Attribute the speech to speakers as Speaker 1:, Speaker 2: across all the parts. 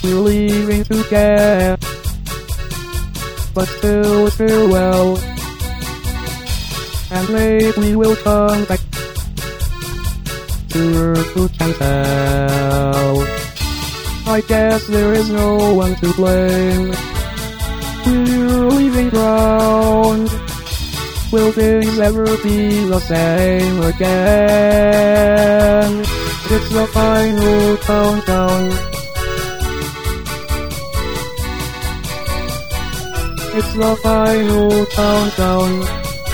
Speaker 1: we're leaving together, but still it's farewell, and maybe we'll come back to earth, who can tell. I guess there is no one to blame. We're leaving ground. Will things ever be the same again? It's the final countdown. It's the final countdown.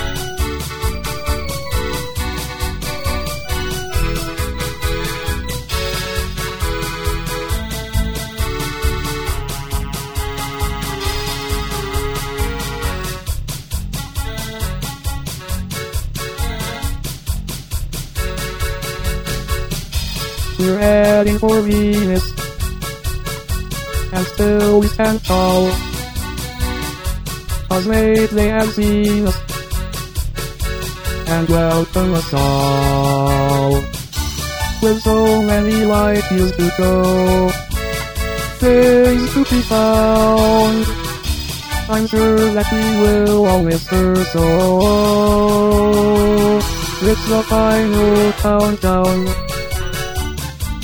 Speaker 1: We're heading for Venus, and still we stand tall, 'cause maybe they have seen us, and welcome us all. With so many light years to go, things to be found, I'm sure that we will all miss her so. It's the final countdown.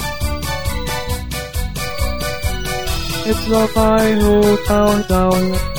Speaker 1: It's the final countdown.